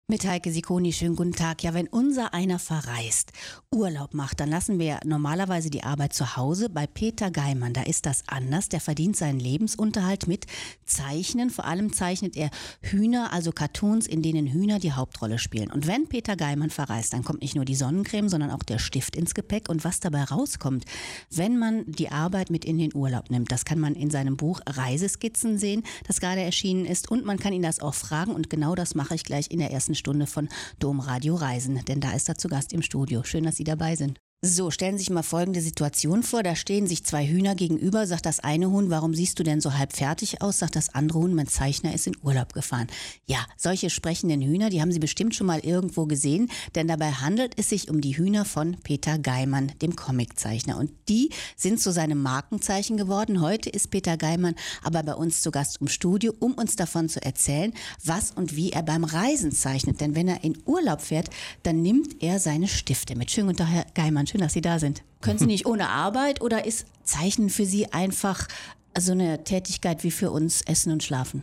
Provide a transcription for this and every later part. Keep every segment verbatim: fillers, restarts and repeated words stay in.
Mit Heike Sikoni, schönen guten Tag. Ja, wenn unser einer verreist, Urlaub macht, dann lassen wir ja normalerweise die Arbeit zu Hause. Bei Peter Geimann, da ist das anders. Der verdient seinen Lebensunterhalt mit Zeichnen. Vor allem zeichnet er Hühner, also Cartoons, in denen Hühner die Hauptrolle spielen. Und wenn Peter Geimann verreist, dann kommt nicht nur die Sonnencreme, sondern auch der Stift ins Gepäck. Und was dabei rauskommt, wenn man die Arbeit mit in den Urlaub nimmt, das kann man in seinem Buch Reiseskizzen sehen, das gerade erschienen ist. Und man kann ihn das auch fragen. Und genau das mache ich gleich in der ersten Stunde von Domradio Reisen, denn da ist er zu Gast im Studio. Schön, dass Sie dabei sind. So, stellen Sie sich mal folgende Situation vor, da stehen sich zwei Hühner gegenüber, sagt das eine Huhn, warum siehst du denn so halb fertig aus, sagt das andere Huhn, mein Zeichner ist in Urlaub gefahren. Ja, solche sprechenden Hühner, die haben Sie bestimmt schon mal irgendwo gesehen, denn dabei handelt es sich um die Hühner von Peter Geimann, dem Comiczeichner. Und die sind zu seinem Markenzeichen geworden. Heute ist Peter Geimann aber bei uns zu Gast im Studio, um uns davon zu erzählen, was und wie er beim Reisen zeichnet. Denn wenn er in Urlaub fährt, dann nimmt er seine Stifte mit. Schönen guten Tag, Herr Geimann. Schön, dass Sie da sind. Können Sie nicht ohne Arbeit oder ist Zeichnen für Sie einfach so eine Tätigkeit wie für uns Essen und Schlafen?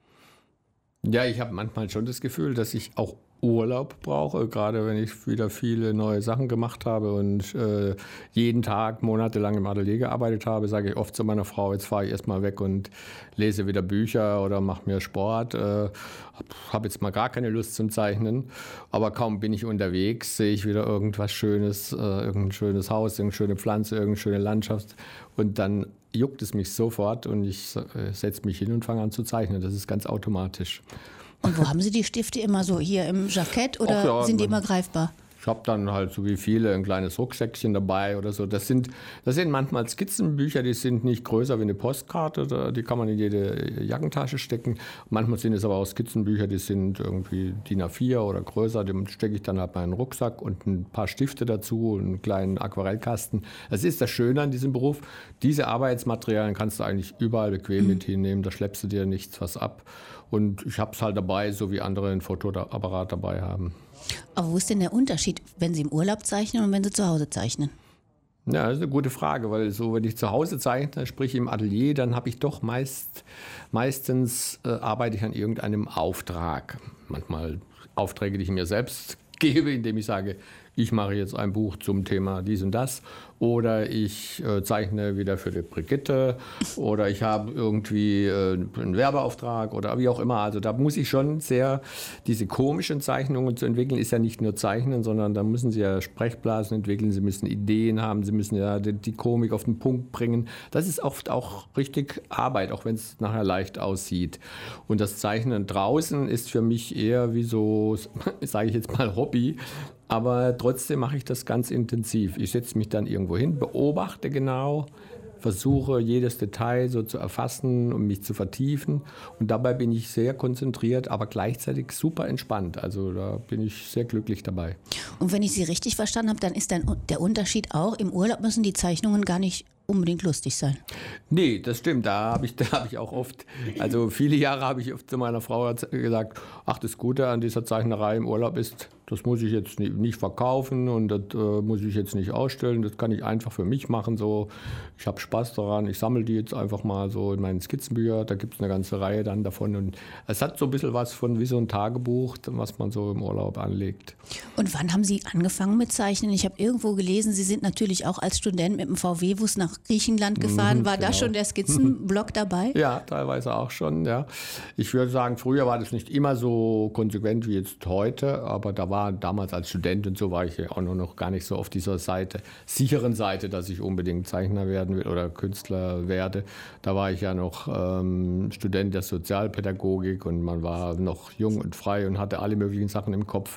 Ja, ich habe manchmal schon das Gefühl, dass ich auch Urlaub brauche, gerade wenn ich wieder viele neue Sachen gemacht habe und äh, jeden Tag monatelang im Atelier gearbeitet habe, sage ich oft zu meiner Frau, jetzt fahre ich erstmal weg und lese wieder Bücher oder mache mir Sport. Äh, habe jetzt mal gar keine Lust zum Zeichnen, aber kaum bin ich unterwegs, sehe ich wieder irgendwas Schönes, äh, irgendein schönes Haus, irgendeine schöne Pflanze, irgendeine schöne Landschaft und dann juckt es mich sofort und ich äh, setze mich hin und fange an zu zeichnen. Das ist ganz automatisch. Und wo haben Sie die Stifte immer so? Hier im Jackett oder ja, sind die immer greifbar? Ich habe dann halt so wie viele ein kleines Rucksäckchen dabei oder so. Das sind, das sind manchmal Skizzenbücher, die sind nicht größer wie eine Postkarte, die kann man in jede Jackentasche stecken. Manchmal sind es aber auch Skizzenbücher, die sind irgendwie D I N A vier oder größer. Die stecke ich dann halt in meinen Rucksack und ein paar Stifte dazu und einen kleinen Aquarellkasten. Das ist das Schöne an diesem Beruf. Diese Arbeitsmaterialien kannst du eigentlich überall bequem mhm. mit hinnehmen. Da schleppst du dir nichts was ab. Und ich habe es halt dabei, so wie andere einen Fotoapparat dabei haben. Aber wo ist denn der Unterschied, wenn Sie im Urlaub zeichnen und wenn Sie zu Hause zeichnen? Ja, das ist eine gute Frage, weil so, wenn ich zu Hause zeichne, sprich im Atelier, dann habe ich doch meist, meistens äh, arbeite ich an irgendeinem Auftrag. Manchmal Aufträge, die ich mir selbst gebe, indem ich sage, ich mache jetzt ein Buch zum Thema dies und das oder ich äh, zeichne wieder für die Brigitte oder ich habe irgendwie äh, einen Werbeauftrag oder wie auch immer. Also da muss ich schon sehr, diese komischen Zeichnungen zu entwickeln, ist ja nicht nur Zeichnen, sondern da müssen Sie ja Sprechblasen entwickeln, Sie müssen Ideen haben, Sie müssen ja die, die Komik auf den Punkt bringen. Das ist oft auch richtig Arbeit, auch wenn es nachher leicht aussieht. Und das Zeichnen draußen ist für mich eher wie so, sage ich jetzt mal, Hobby. Aber trotzdem mache ich das ganz intensiv. Ich setze mich dann irgendwo hin, beobachte genau, versuche jedes Detail so zu erfassen und mich zu vertiefen. Und dabei bin ich sehr konzentriert, aber gleichzeitig super entspannt. Also da bin ich sehr glücklich dabei. Und wenn ich Sie richtig verstanden habe, dann ist dann der Unterschied auch, im Urlaub müssen die Zeichnungen gar nicht unbedingt lustig sein. Nee, das stimmt. Da habe ich, da hab ich auch oft, also viele Jahre habe ich oft zu meiner Frau gesagt, ach, das Gute an dieser Zeichnerei im Urlaub ist, das muss ich jetzt nicht verkaufen und das äh, muss ich jetzt nicht ausstellen. Das kann ich einfach für mich machen. So. Ich habe Spaß daran. Ich sammle die jetzt einfach mal so in meinen Skizzenbüchern. Da gibt es eine ganze Reihe dann davon. Und es hat so ein bisschen was von wie so ein Tagebuch, was man so im Urlaub anlegt. Und wann haben Sie angefangen mit Zeichnen? Ich habe irgendwo gelesen, Sie sind natürlich auch als Student mit dem V W-Bus nach Griechenland gefahren. War genau. Da schon der Skizzenblock dabei? Ja, teilweise auch schon. Ja. Ich würde sagen, früher war das nicht immer so konsequent wie jetzt heute, aber da war damals als Student und so war ich ja auch noch gar nicht so auf dieser Seite, sicheren Seite, dass ich unbedingt Zeichner werden will oder Künstler werde. Da war ich ja noch ähm, Student der Sozialpädagogik und man war noch jung und frei und hatte alle möglichen Sachen im Kopf.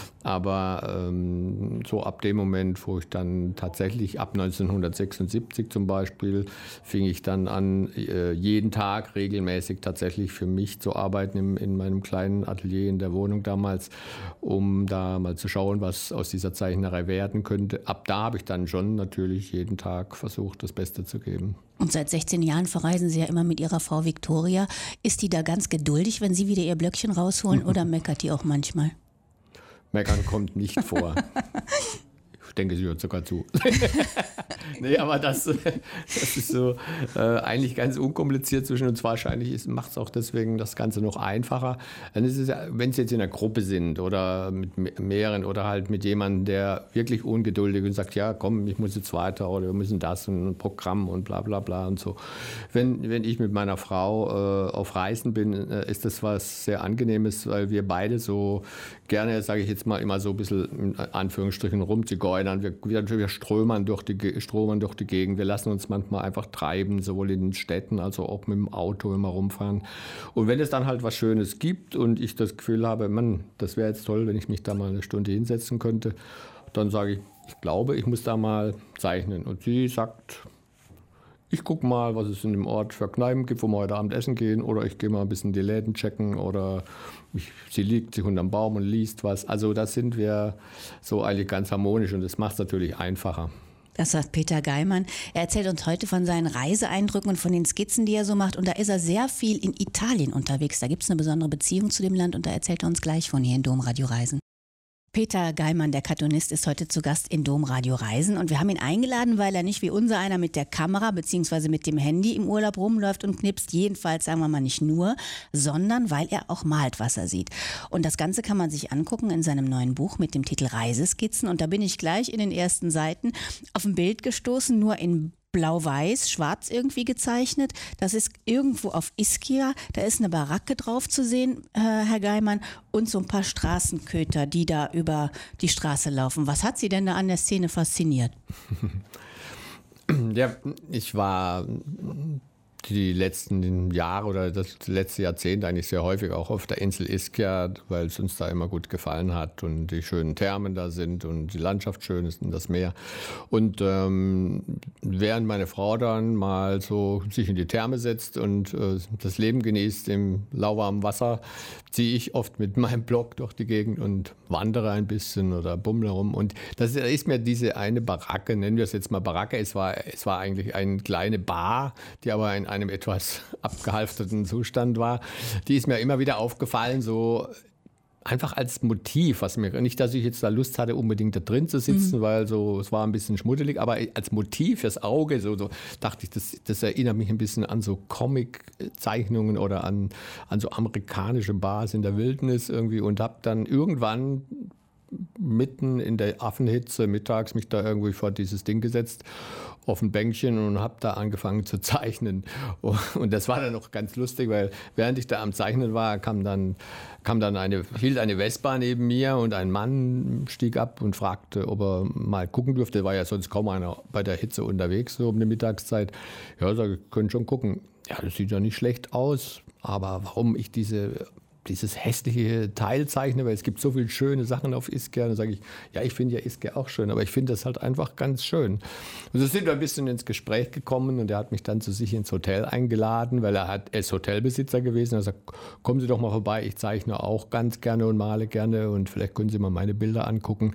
Aber ähm, so ab dem Moment, wo ich dann tatsächlich ab neunzehnhundertsechsundsiebzig zum Beispiel, fing ich dann an, äh, jeden Tag regelmäßig tatsächlich für mich zu arbeiten im, in meinem kleinen Atelier in der Wohnung damals, um da mal zu schauen, was aus dieser Zeichnerei werden könnte. Ab da habe ich dann schon natürlich jeden Tag versucht, das Beste zu geben. Und seit sechzehn Jahren verreisen Sie ja immer mit Ihrer Frau Viktoria. Ist die da ganz geduldig, wenn Sie wieder Ihr Blöckchen rausholen oder meckert die auch manchmal? Meckern kommt nicht vor. denke, sie hört sogar zu. Nee, aber das, das ist so äh, eigentlich ganz unkompliziert zwischen uns. Wahrscheinlich macht es auch deswegen das Ganze noch einfacher. Dann ist es, wenn Sie jetzt in einer Gruppe sind oder mit mehreren oder halt mit jemandem, der wirklich ungeduldig und sagt, ja komm, ich muss jetzt weiter oder wir müssen das und ein Programm und bla bla bla und so. Wenn, wenn ich mit meiner Frau äh, auf Reisen bin, äh, ist das was sehr Angenehmes, weil wir beide so gerne, sage ich jetzt mal, immer so ein bisschen in Anführungsstrichen rumzigeunern. Wir, wir, wir strömern durch die, strömern durch die Gegend. Wir lassen uns manchmal einfach treiben, sowohl in den Städten als auch mit dem Auto immer rumfahren. Und wenn es dann halt was Schönes gibt und ich das Gefühl habe, Mann, das wäre jetzt toll, wenn ich mich da mal eine Stunde hinsetzen könnte, dann sage ich, ich glaube, ich muss da mal zeichnen. Und sie sagt, ich gucke mal, was es in dem Ort für Kneipen gibt, wo wir heute Abend essen gehen. Oder ich gehe mal ein bisschen die Läden checken. Oder ich, sie liegt sich unterm Baum und liest was. Also da sind wir so eigentlich ganz harmonisch und das macht es natürlich einfacher. Das sagt Peter Geimann. Er erzählt uns heute von seinen Reiseeindrücken und von den Skizzen, die er so macht. Und da ist er sehr viel in Italien unterwegs. Da gibt es eine besondere Beziehung zu dem Land und da erzählt er uns gleich von hier in Domradio Reisen. Peter Geimann, der Cartoonist, ist heute zu Gast in Domradio Reisen und wir haben ihn eingeladen, weil er nicht wie unser einer mit der Kamera bzw. mit dem Handy im Urlaub rumläuft und knipst, jedenfalls sagen wir mal nicht nur, sondern weil er auch malt, was er sieht. Und das Ganze kann man sich angucken in seinem neuen Buch mit dem Titel Reiseskizzen und da bin ich gleich in den ersten Seiten auf ein Bild gestoßen, nur in blau-weiß, schwarz irgendwie gezeichnet. Das ist irgendwo auf Ischia. Da ist eine Baracke drauf zu sehen, äh, Herr Geimann, und so ein paar Straßenköter, die da über die Straße laufen. Was hat Sie denn da an der Szene fasziniert? Ja, ich war die letzten Jahre oder das letzte Jahrzehnt eigentlich sehr häufig auch auf der Insel Ischia, weil es uns da immer gut gefallen hat und die schönen Thermen da sind und die Landschaft schön ist und das Meer. Und ähm, während meine Frau dann mal so sich in die Therme setzt und äh, das Leben genießt im lauwarmen Wasser, ziehe ich oft mit meinem Block durch die Gegend und wandere ein bisschen oder bummle rum. Und das ist mir diese eine Baracke, nennen wir es jetzt mal Baracke, es war, es war eigentlich eine kleine Bar, die aber in einem etwas abgehalfterten Zustand war. Die ist mir immer wieder aufgefallen, so einfach als Motiv, was mir nicht, dass ich jetzt da Lust hatte, unbedingt da drin zu sitzen, mhm. weil so es war ein bisschen schmuddelig, aber als Motiv fürs Auge, so, so dachte ich, das, das erinnert mich ein bisschen an so Comic-Zeichnungen oder an, an so amerikanische Bars in der Wildnis irgendwie und habe dann irgendwann mitten in der Affenhitze mittags mich da irgendwie vor dieses Ding gesetzt auf ein Bänkchen und habe da angefangen zu zeichnen. Und das war dann noch ganz lustig, weil während ich da am Zeichnen war, kam dann, kam dann eine, hielt eine Vespa neben mir und ein Mann stieg ab und fragte, ob er mal gucken dürfte. War ja sonst kaum einer bei der Hitze unterwegs, so um die Mittagszeit. Ja, sag ich, können schon gucken. Ja, das sieht ja nicht schlecht aus, aber warum ich diese dieses hässliche Teil zeichne, weil es gibt so viele schöne Sachen auf Ischia. Dann sage ich, ja, ich finde ja Ischia auch schön, aber ich finde das halt einfach ganz schön. Und so sind wir ein bisschen ins Gespräch gekommen und er hat mich dann zu sich ins Hotel eingeladen, weil er, hat, er ist Hotelbesitzer gewesen. Er sagt, kommen Sie doch mal vorbei, ich zeichne auch ganz gerne und male gerne und vielleicht können Sie mal meine Bilder angucken.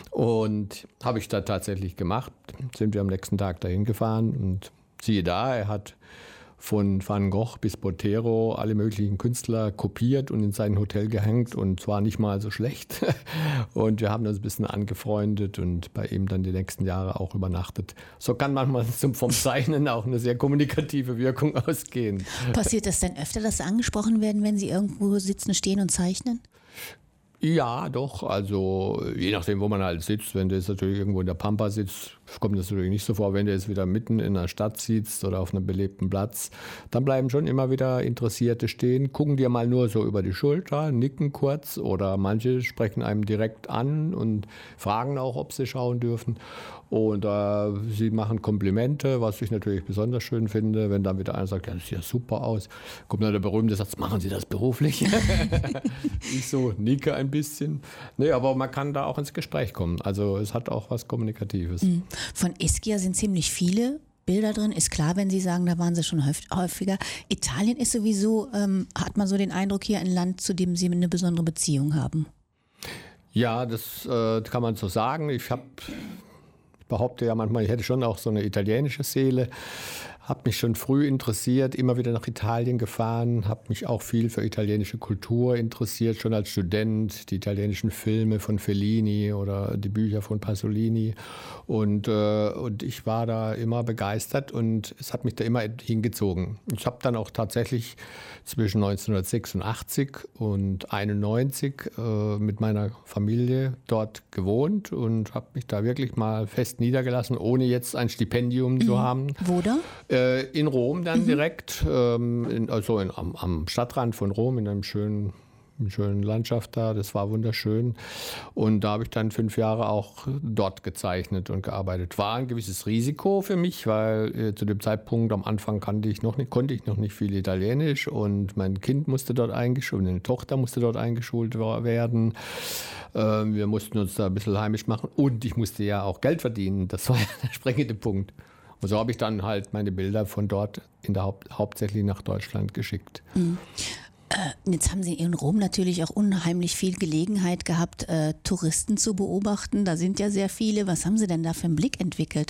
Und habe ich da tatsächlich gemacht. Sind wir am nächsten Tag dahin gefahren und siehe da, er hat von Van Gogh bis Botero alle möglichen Künstler kopiert und in sein Hotel gehängt und zwar nicht mal so schlecht. Und wir haben uns ein bisschen angefreundet und bei ihm dann die nächsten Jahre auch übernachtet. So kann manchmal vom Zeichnen auch eine sehr kommunikative Wirkung ausgehen. Passiert das denn öfter, dass Sie angesprochen werden, wenn Sie irgendwo sitzen, stehen und zeichnen? Ja, doch. Also je nachdem, wo man halt sitzt. Wenn du jetzt natürlich irgendwo in der Pampa sitzt, kommt das natürlich nicht so vor. Wenn du jetzt wieder mitten in einer Stadt sitzt oder auf einem belebten Platz, dann bleiben schon immer wieder Interessierte stehen, gucken dir mal nur so über die Schulter, nicken kurz oder manche sprechen einem direkt an und fragen auch, ob sie schauen dürfen. Und äh, sie machen Komplimente, was ich natürlich besonders schön finde. Wenn dann wieder einer sagt, ja, das sieht ja super aus, kommt dann der berühmte Satz, machen Sie das beruflich? Ich so nicke ein bisschen. Nee, aber man kann da auch ins Gespräch kommen. Also es hat auch was Kommunikatives. Von Ischia sind ziemlich viele Bilder drin. Ist klar, wenn Sie sagen, da waren Sie schon häufiger. Italien ist sowieso, ähm, hat man so den Eindruck, hier ein Land, zu dem Sie eine besondere Beziehung haben. Ja, das äh, kann man so sagen. Ich habe... behaupte ja manchmal, ich hätte schon auch so eine italienische Seele. habe mich schon früh interessiert, immer wieder nach Italien gefahren, habe mich auch viel für italienische Kultur interessiert, schon als Student, die italienischen Filme von Fellini oder die Bücher von Pasolini. Und, äh, und ich war da immer begeistert und es hat mich da immer hingezogen. Ich habe dann auch tatsächlich zwischen neunzehnhundertsechsundachtzig und einundneunzig äh, mit meiner Familie dort gewohnt und habe mich da wirklich mal fest niedergelassen, ohne jetzt ein Stipendium mhm. zu haben. Wo da? In Rom dann mhm. direkt, ähm, in, also in, am, am Stadtrand von Rom, in einem schönen, einer schönen Landschaft da. Das war wunderschön. Und da habe ich dann fünf Jahre auch dort gezeichnet und gearbeitet. War ein gewisses Risiko für mich, weil äh, zu dem Zeitpunkt am Anfang kannte ich noch nicht, konnte ich noch nicht viel Italienisch und mein Kind musste dort eingeschult, eine Tochter musste dort eingeschult werden. Äh, wir mussten uns da ein bisschen heimisch machen und ich musste ja auch Geld verdienen. Das war ja der springende Punkt. Und so habe ich dann halt meine Bilder von dort in der Haupt, hauptsächlich nach Deutschland geschickt. Mhm. Äh, jetzt haben Sie in Rom natürlich auch unheimlich viel Gelegenheit gehabt, äh, Touristen zu beobachten. Da sind ja sehr viele. Was haben Sie denn da für einen Blick entwickelt?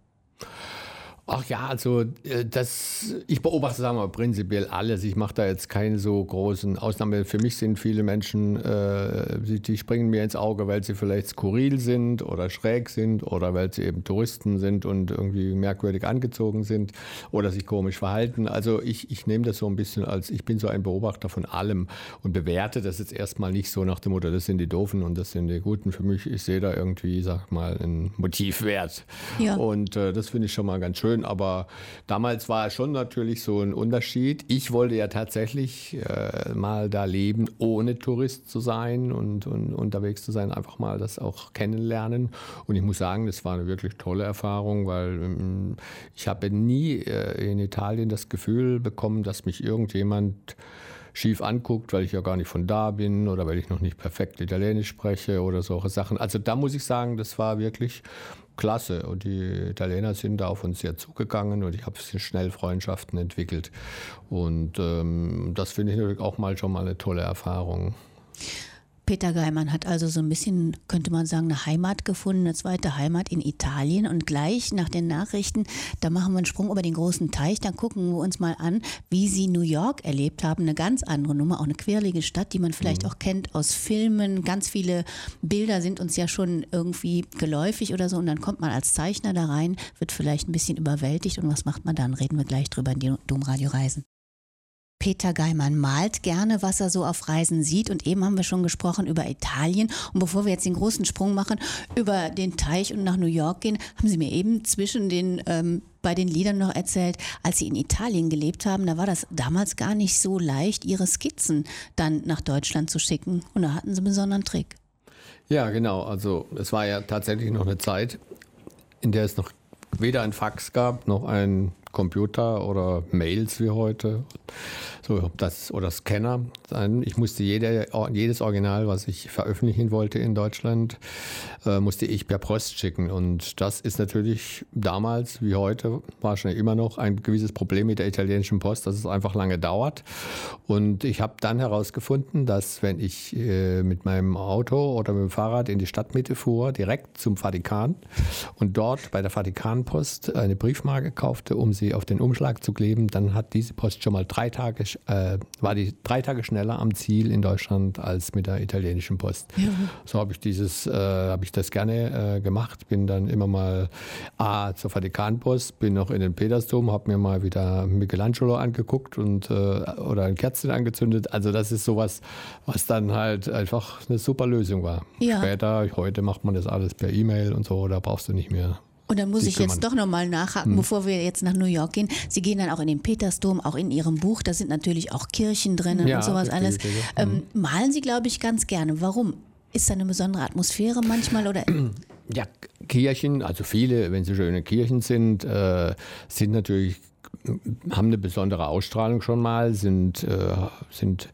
Ach ja, also das, ich beobachte, sagen wir mal, prinzipiell alles. Ich mache da jetzt keine so großen Ausnahmen. Für mich sind viele Menschen, äh, die, die springen mir ins Auge, weil sie vielleicht skurril sind oder schräg sind oder weil sie eben Touristen sind und irgendwie merkwürdig angezogen sind oder sich komisch verhalten. Also ich, ich nehme das so ein bisschen als, ich bin so ein Beobachter von allem und bewerte das jetzt erstmal nicht so nach dem Motto, das sind die Doofen und das sind die Guten. Für mich, ich sehe da irgendwie, sag mal, einen Motivwert. Ja. Und äh, das finde ich schon mal ganz schön. Aber damals war schon natürlich so ein Unterschied. Ich wollte ja tatsächlich äh, mal da leben, ohne Tourist zu sein und, und unterwegs zu sein, einfach mal das auch kennenlernen. Und ich muss sagen, das war eine wirklich tolle Erfahrung, weil ähm, ich habe nie äh, in Italien das Gefühl bekommen, dass mich irgendjemand schief anguckt, weil ich ja gar nicht von da bin oder weil ich noch nicht perfekt Italienisch spreche oder solche Sachen. Also da muss ich sagen, das war wirklich klasse und die Italiener sind da auf uns sehr zugegangen und ich habe schnell Freundschaften entwickelt und ähm, das finde ich natürlich auch mal schon mal eine tolle Erfahrung. Peter Geimann hat also so ein bisschen, könnte man sagen, eine Heimat gefunden, eine zweite Heimat in Italien. Und gleich nach den Nachrichten, da machen wir einen Sprung über den großen Teich, dann gucken wir uns mal an, wie Sie New York erlebt haben. Eine ganz andere Nummer, auch eine quirlige Stadt, die man vielleicht mhm. auch kennt aus Filmen. Ganz viele Bilder sind uns ja schon irgendwie geläufig oder so. Und dann kommt man als Zeichner da rein, wird vielleicht ein bisschen überwältigt. Und was macht man dann? Reden wir gleich drüber in die Domradio Reisen. Peter Geimann malt gerne, was er so auf Reisen sieht. Und eben haben wir schon gesprochen über Italien. Und bevor wir jetzt den großen Sprung machen, über den Teich und nach New York gehen, haben Sie mir eben zwischen den, ähm, bei den Liedern noch erzählt, als Sie in Italien gelebt haben, da war das damals gar nicht so leicht, Ihre Skizzen dann nach Deutschland zu schicken. Und da hatten Sie einen besonderen Trick. Ja, genau. Also es war ja tatsächlich noch eine Zeit, in der es noch weder ein Fax gab, noch ein Computer oder Mails wie heute, so das oder Scanner. Ich musste jede, jedes Original, was ich veröffentlichen wollte in Deutschland, äh, musste ich per Post schicken. Und das ist natürlich damals wie heute wahrscheinlich immer noch ein gewisses Problem mit der italienischen Post, dass es einfach lange dauert. Und ich habe dann herausgefunden, dass wenn ich äh, mit meinem Auto oder mit dem Fahrrad in die Stadtmitte fuhr, direkt zum Vatikan und dort bei der Vatikanpost eine Briefmarke kaufte, um sie auf den Umschlag zu kleben, dann hat diese Post schon mal drei Tage, äh, war die drei Tage schneller am Ziel in Deutschland als mit der italienischen Post. Ja. So habe ich dieses, äh, habe ich das gerne äh, gemacht, bin dann immer mal A, zur Vatikanpost, bin noch in den Petersdom, habe mir mal wieder Michelangelo angeguckt und äh, oder ein Kerzchen angezündet. Also das ist sowas, was dann halt einfach eine super Lösung war. Ja. Später, heute macht man das alles per E-Mail und so, da brauchst du nicht mehr. Und dann muss ich jetzt doch nochmal nachhaken, hm. bevor wir jetzt nach New York gehen. Sie gehen dann auch in den Petersdom, auch in Ihrem Buch, da sind natürlich auch Kirchen drin ja, und sowas alles. Hm. Ähm, malen Sie, glaube ich, ganz gerne. Warum? Ist da eine besondere Atmosphäre manchmal? Oder? Ja, Kirchen, also viele, wenn sie schöne Kirchen sind, äh, sind natürlich, haben eine besondere Ausstrahlung schon mal, sind, äh, sind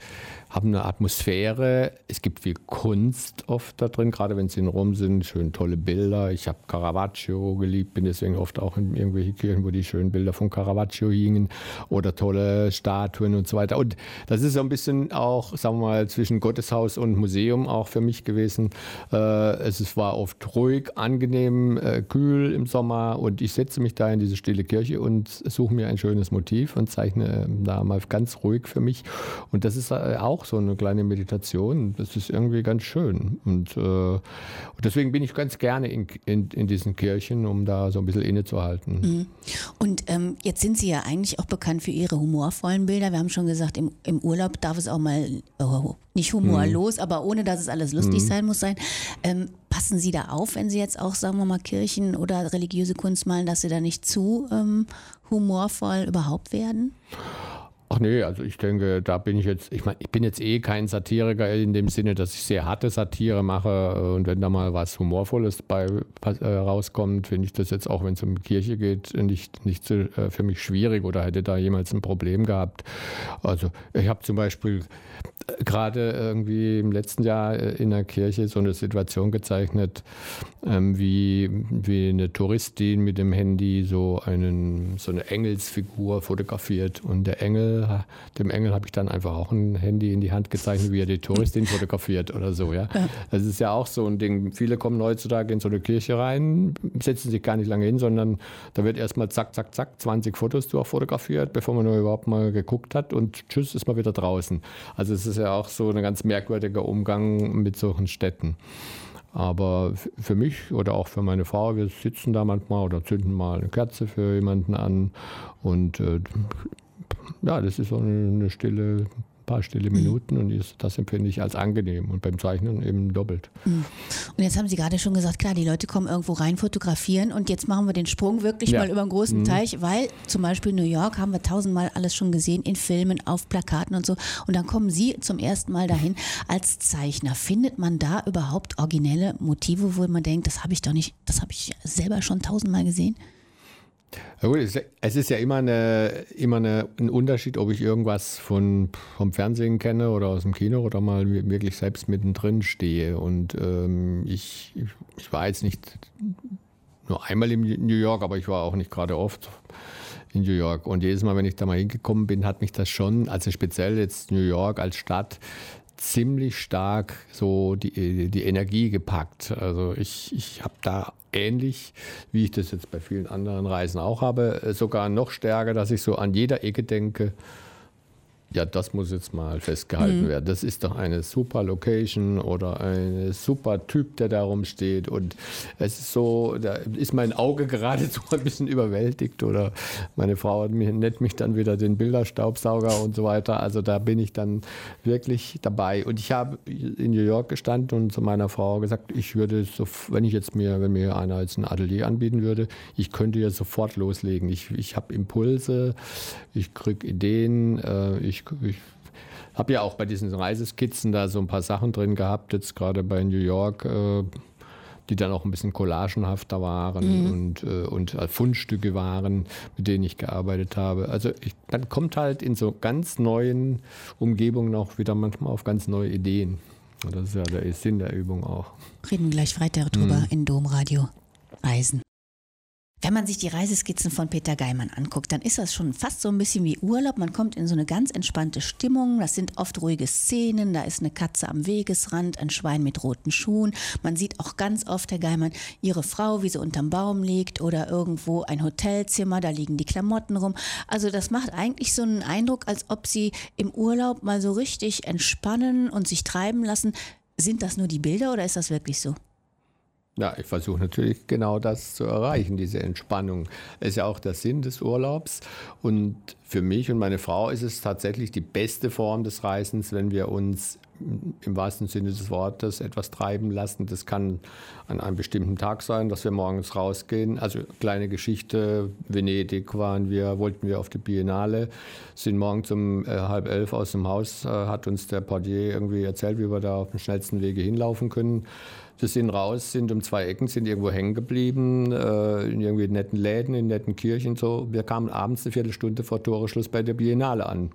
haben eine Atmosphäre. Es gibt viel Kunst oft da drin, gerade wenn sie in Rom sind, schön tolle Bilder. Ich habe Caravaggio geliebt, bin deswegen oft auch in irgendwelche Kirchen, wo die schönen Bilder von Caravaggio hingen oder tolle Statuen und so weiter. Und das ist so ein bisschen auch, sagen wir mal, zwischen Gotteshaus und Museum auch für mich gewesen. Äh, es war oft ruhig, angenehm, äh, kühl im Sommer und ich setze mich da in diese stille Kirche und suche mir ein schönes Motiv und zeichne da mal ganz ruhig für mich. Und das ist auch so eine kleine Meditation. Das ist irgendwie ganz schön. Und, äh, und deswegen bin ich ganz gerne in, in, in diesen Kirchen, um da so ein bisschen innezuhalten. Mhm. Und ähm, jetzt sind Sie ja eigentlich auch bekannt für Ihre humorvollen Bilder. Wir haben schon gesagt, im, im Urlaub darf es auch mal oh, nicht humorlos, mhm. aber ohne, dass es alles lustig mhm. sein muss sein. Ähm, passen Sie da auf, wenn Sie jetzt auch, sagen wir mal, Kirchen oder religiöse Kunst malen, dass Sie da nicht zu ähm, humorvoll überhaupt werden? Ach nee, also ich denke, da bin ich jetzt, ich meine, ich bin jetzt eh kein Satiriker in dem Sinne, dass ich sehr harte Satire mache und wenn da mal was Humorvolles bei äh, rauskommt, finde ich das jetzt auch, wenn es um Kirche geht, nicht, nicht so, äh, für mich schwierig oder hätte da jemals ein Problem gehabt. Also ich habe zum Beispiel gerade irgendwie im letzten Jahr in der Kirche so eine Situation gezeichnet, ähm, wie, wie eine Touristin mit dem Handy so, einen, so eine Engelsfigur fotografiert und der Engel, dem Engel habe ich dann einfach auch ein Handy in die Hand gezeichnet, wie er die Touristin fotografiert oder so. Ja. Das ist ja auch so ein Ding. Viele kommen heutzutage in so eine Kirche rein, setzen sich gar nicht lange hin, sondern da wird erstmal zack, zack, zack, zwanzig Fotos durchfotografiert, bevor man nur überhaupt mal geguckt hat und tschüss, ist man wieder draußen. Also es ist ja auch so ein ganz merkwürdiger Umgang mit solchen Städten. Aber für mich oder auch für meine Frau, wir sitzen da manchmal oder zünden mal eine Kerze für jemanden an und äh, ja, das ist so eine, eine stille, paar stille Minuten und das empfinde ich als angenehm und beim Zeichnen eben doppelt. Und jetzt haben Sie gerade schon gesagt, klar, die Leute kommen irgendwo rein, fotografieren und jetzt machen wir den Sprung wirklich ja. mal über einen großen mhm. Teich, weil zum Beispiel New York haben wir tausendmal alles schon gesehen, in Filmen, auf Plakaten und so und dann kommen Sie zum ersten Mal dahin als Zeichner. Findet man da überhaupt originelle Motive, wo man denkt, das habe ich doch nicht, das habe ich selber schon tausendmal gesehen? Ja gut, es ist ja immer, eine, immer eine, ein Unterschied, ob ich irgendwas von, vom Fernsehen kenne oder aus dem Kino oder mal wirklich selbst mittendrin stehe. Und ähm, ich, ich war jetzt nicht nur einmal in New York, aber ich war auch nicht gerade oft in New York. Und jedes Mal, wenn ich da mal hingekommen bin, hat mich das schon, also speziell jetzt New York als Stadt, ziemlich stark so die, die Energie gepackt. Also ich, ich habe da ähnlich, wie ich das jetzt bei vielen anderen Reisen auch habe, sogar noch stärker, dass ich so an jeder Ecke denke, ja, das muss jetzt mal festgehalten mhm. werden. Das ist doch eine super Location oder ein super Typ, der da rumsteht. Und es ist so, da ist mein Auge geradezu ein bisschen überwältigt. Oder meine Frau nennt mich dann wieder den Bilderstaubsauger und so weiter. Also da bin ich dann wirklich dabei. Und ich habe in New York gestanden und zu meiner Frau gesagt, ich würde, so, wenn ich jetzt mir, wenn mir einer jetzt ein Atelier anbieten würde, ich könnte ja sofort loslegen. Ich, ich habe Impulse, ich kriege Ideen, äh, ich Ich habe ja auch bei diesen Reiseskizzen da so ein paar Sachen drin gehabt, jetzt gerade bei New York, äh, die dann auch ein bisschen collagenhafter waren mhm. und, äh, und Fundstücke waren, mit denen ich gearbeitet habe. Also ich, man kommt halt in so ganz neuen Umgebungen auch wieder manchmal auf ganz neue Ideen. Und das ist ja der Sinn der Übung auch. Reden wir gleich weiter drüber mhm. in Domradio Reisen. Wenn man sich die Reiseskizzen von Peter Geimann anguckt, dann ist das schon fast so ein bisschen wie Urlaub. Man kommt in so eine ganz entspannte Stimmung. Das sind oft ruhige Szenen. Da ist eine Katze am Wegesrand, ein Schwein mit roten Schuhen. Man sieht auch ganz oft, Herr Geimann, Ihre Frau, wie sie unterm Baum liegt oder irgendwo ein Hotelzimmer, da liegen die Klamotten rum. Also das macht eigentlich so einen Eindruck, als ob Sie im Urlaub mal so richtig entspannen und sich treiben lassen. Sind das nur die Bilder oder ist das wirklich so? Ja, ich versuche natürlich genau das zu erreichen, diese Entspannung. Das ist ja auch der Sinn des Urlaubs. Und für mich und meine Frau ist es tatsächlich die beste Form des Reisens, wenn wir uns im wahrsten Sinne des Wortes etwas treiben lassen. Das kann an einem bestimmten Tag sein, dass wir morgens rausgehen. Also kleine Geschichte, Venedig waren wir, wollten wir auf die Biennale, sind morgens um äh, halb elf aus dem Haus, äh, hat uns der Portier irgendwie erzählt, wie wir da auf dem schnellsten Wege hinlaufen können. Wir sind raus, sind um zwei Ecken, sind irgendwo hängen geblieben, äh, in irgendwie netten Läden, in netten Kirchen. So. Wir kamen abends eine Viertelstunde vor Toreschluss bei der Biennale an.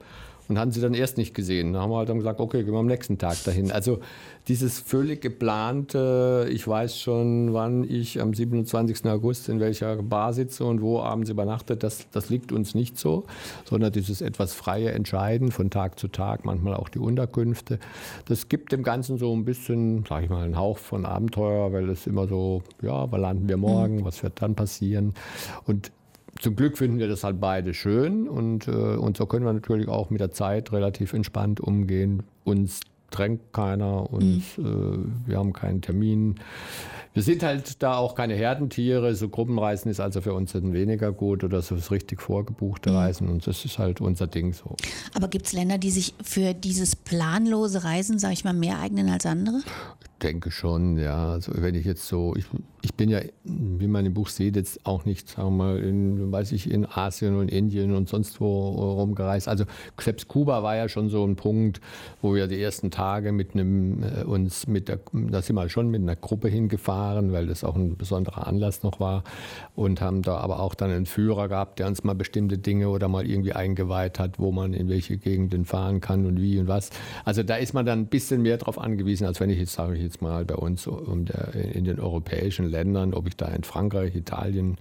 und hatten sie dann erst nicht gesehen. Da haben wir halt dann gesagt, okay, gehen wir am nächsten Tag dahin. Also dieses völlig geplante, ich weiß schon, wann ich am siebenundzwanzigsten August in welcher Bar sitze und wo abends übernachte, das, das liegt uns nicht so, sondern dieses etwas freie Entscheiden von Tag zu Tag, manchmal auch die Unterkünfte. Das gibt dem Ganzen so ein bisschen, sag ich mal, einen Hauch von Abenteuer, weil es immer so, ja, wo landen wir morgen, mhm. was wird dann passieren? Und zum Glück finden wir das halt beide schön und, äh, und so können wir natürlich auch mit der Zeit relativ entspannt umgehen. Uns drängt keiner und mhm. äh, wir haben keinen Termin. Wir sind halt da auch keine Herdentiere. So Gruppenreisen ist also für uns dann weniger gut oder so richtig vorgebuchte mhm. Reisen und das ist halt unser Ding so. Aber gibt es Länder, die sich für dieses planlose Reisen, sage ich mal, mehr eignen als andere? Ich denke schon, ja. Also wenn ich jetzt so, ich, ich bin ja, wie man im Buch sieht, jetzt auch nicht, sagen wir mal, in, weiß ich, in Asien und Indien und sonst wo rumgereist. Also selbst Kuba war ja schon so ein Punkt, wo wir die ersten Tage mit einem, äh, uns mit der, da sind wir schon mit einer Gruppe hingefahren, weil das auch ein besonderer Anlass noch war und haben da aber auch dann einen Führer gehabt, der uns mal bestimmte Dinge oder mal irgendwie eingeweiht hat, wo man in welche Gegenden fahren kann und wie und was. Also da ist man dann ein bisschen mehr drauf angewiesen, als wenn ich jetzt sage, ich jetzt mal bei uns um der, in den europäischen Ländern, ob ich da in Frankreich, Italien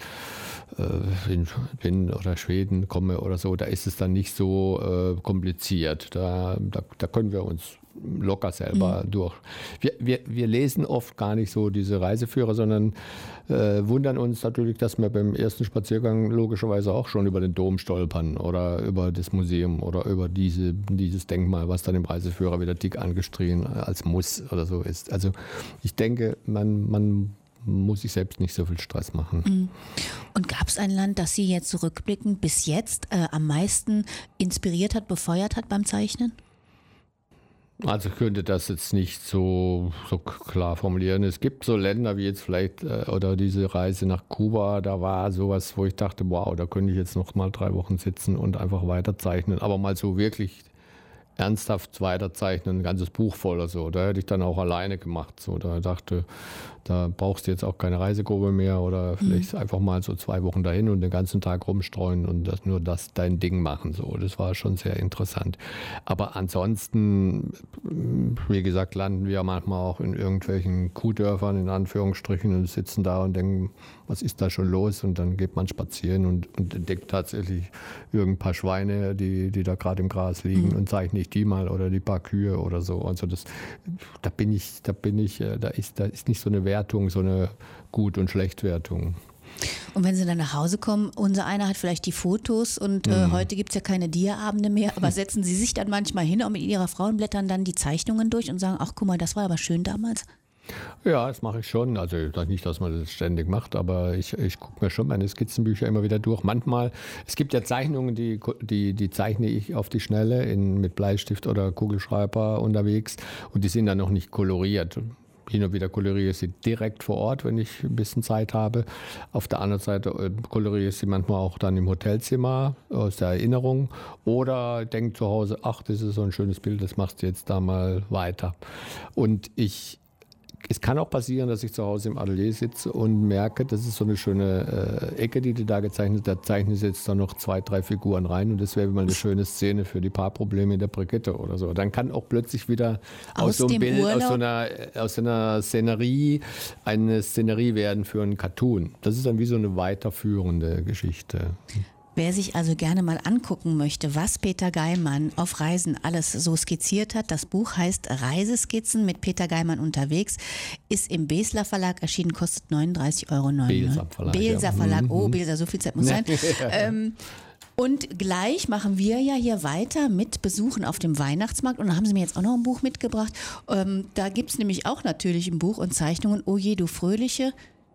äh, in, bin oder Schweden komme oder so, da ist es dann nicht so äh, kompliziert. Da, da, da können wir uns locker selber mhm. durch. Wir, wir, wir lesen oft gar nicht so diese Reiseführer, sondern äh, wundern uns natürlich, dass wir beim ersten Spaziergang logischerweise auch schon über den Dom stolpern oder über das Museum oder über diese, dieses Denkmal, was dann im Reiseführer wieder dick angestrichen als Muss oder so ist. Also ich denke, man, man muss sich selbst nicht so viel Stress machen. Und gab es ein Land, das Sie jetzt zurückblickend bis jetzt äh, am meisten inspiriert hat, befeuert hat beim Zeichnen? Also ich könnte das jetzt nicht so, so klar formulieren. Es gibt so Länder wie jetzt vielleicht, äh, oder diese Reise nach Kuba, da war sowas, wo ich dachte, wow, da könnte ich jetzt noch mal drei Wochen sitzen und einfach weiterzeichnen. Aber mal so wirklich ernsthaft weiterzeichnen, ein ganzes Buch voll oder so. Da hätte ich dann auch alleine gemacht. So, da dachte, da brauchst du jetzt auch keine Reisegruppe mehr oder vielleicht mhm. einfach mal so zwei Wochen dahin und den ganzen Tag rumstreuen und das, nur das dein Ding machen. So, das war schon sehr interessant. Aber ansonsten, wie gesagt, landen wir manchmal auch in irgendwelchen Kuhdörfern in Anführungsstrichen und sitzen da und denken, was ist da schon los? Und dann geht man spazieren und, und entdeckt tatsächlich irgendein paar Schweine, die, die da gerade im Gras liegen mhm. und zeichne ich die mal oder die paar Kühe oder so. Also das, da bin ich, da bin ich, da ist, da ist nicht so eine Wertung, so eine Gut- und Schlechtwertung. Und wenn Sie dann nach Hause kommen, unser einer hat vielleicht die Fotos und äh, mhm. heute gibt es ja keine Dia-Abende mehr, aber setzen Sie sich dann manchmal hin und mit Ihrer Frau und blättern dann die Zeichnungen durch und sagen, ach guck mal, das war aber schön damals? Ja, das mache ich schon. Also nicht, dass man das ständig macht, aber ich, ich gucke mir schon meine Skizzenbücher immer wieder durch. Manchmal, es gibt ja Zeichnungen, die, die, die zeichne ich auf die Schnelle in, mit Bleistift oder Kugelschreiber unterwegs und die sind dann noch nicht koloriert. Hin und wieder koloriere ich sie direkt vor Ort, wenn ich ein bisschen Zeit habe. Auf der anderen Seite koloriere ich sie manchmal auch dann im Hotelzimmer aus der Erinnerung oder denke zu Hause, ach, das ist so ein schönes Bild, das machst du jetzt da mal weiter. Und ich Es kann auch passieren, dass ich zu Hause im Atelier sitze und merke, das ist so eine schöne äh, Ecke, die du da gezeichnet hast. Da zeichne ich jetzt dann noch zwei, drei Figuren rein und das wäre mal eine schöne Szene für die Paarprobleme in der Brigitte oder so. Dann kann auch plötzlich wieder aus, aus so einem Bild, aus so, einer, aus so einer Szenerie eine Szenerie werden für einen Cartoon. Das ist dann wie so eine weiterführende Geschichte. Wer sich also gerne mal angucken möchte, was Peter Geimann auf Reisen alles so skizziert hat, das Buch heißt Reiseskizzen mit Peter Geimann unterwegs, ist im Besler Verlag erschienen, kostet neununddreißig Euro neunundneunzig. Belser Verlag. Belser Verlag, ja. Oh, Belser, so viel Zeit muss sein. ähm, und gleich machen wir ja hier weiter mit Besuchen auf dem Weihnachtsmarkt und da haben Sie mir jetzt auch noch ein Buch mitgebracht. Ähm, da gibt es nämlich auch natürlich ein Buch und Zeichnungen, Oh je, du Fröhliche.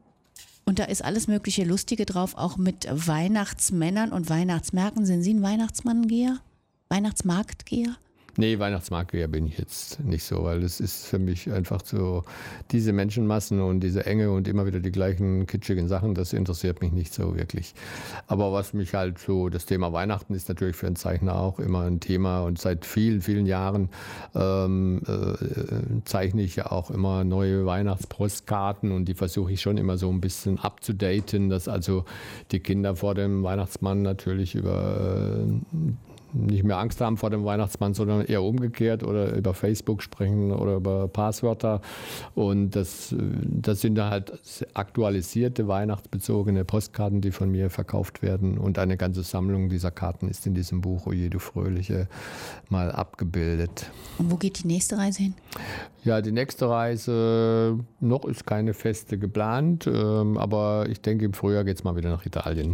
Und da ist alles mögliche Lustige drauf, auch mit Weihnachtsmännern und Weihnachtsmärkten. Sind Sie ein Weihnachtsmanngeher? Weihnachtsmarktgeher? Nee, Weihnachtsmarktgeher bin ich jetzt nicht so, weil es ist für mich einfach so, diese Menschenmassen und diese Enge und immer wieder die gleichen kitschigen Sachen, das interessiert mich nicht so wirklich. Aber was mich halt so, das Thema Weihnachten ist natürlich für einen Zeichner auch immer ein Thema und seit vielen, vielen Jahren ähm, äh, zeichne ich ja auch immer neue Weihnachtspostkarten und die versuche ich schon immer so ein bisschen up-to-daten, dass also die Kinder vor dem Weihnachtsmann natürlich über äh, nicht mehr Angst haben vor dem Weihnachtsmann, sondern eher umgekehrt oder über Facebook sprechen oder über Passwörter. Und das, das sind halt aktualisierte, weihnachtsbezogene Postkarten, die von mir verkauft werden. Und eine ganze Sammlung dieser Karten ist in diesem Buch Oje, du Fröhliche mal abgebildet. Und wo geht die nächste Reise hin? Ja, die nächste Reise, noch ist keine feste geplant, aber ich denke, im Frühjahr geht es mal wieder nach Italien.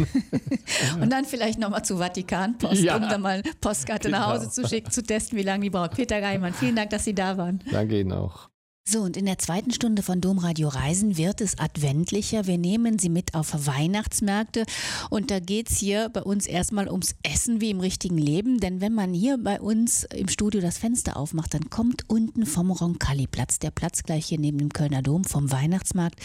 Und dann vielleicht nochmal zu Vatikanpost, ja, um dann mal eine Postkarte genau. nach Hause zu schicken, zu testen, wie lange die braucht. Peter Geimann, vielen Dank, dass Sie da waren. Danke Ihnen auch. So, und in der zweiten Stunde von Domradio Reisen wird es adventlicher. Wir nehmen Sie mit auf Weihnachtsmärkte und da geht es hier bei uns erstmal ums Essen wie im richtigen Leben, denn wenn man hier bei uns im Studio das Fenster aufmacht, dann kommt unten vom Roncalli-Platz, der Platz gleich hier neben dem Kölner Dom, vom Weihnachtsmarkt,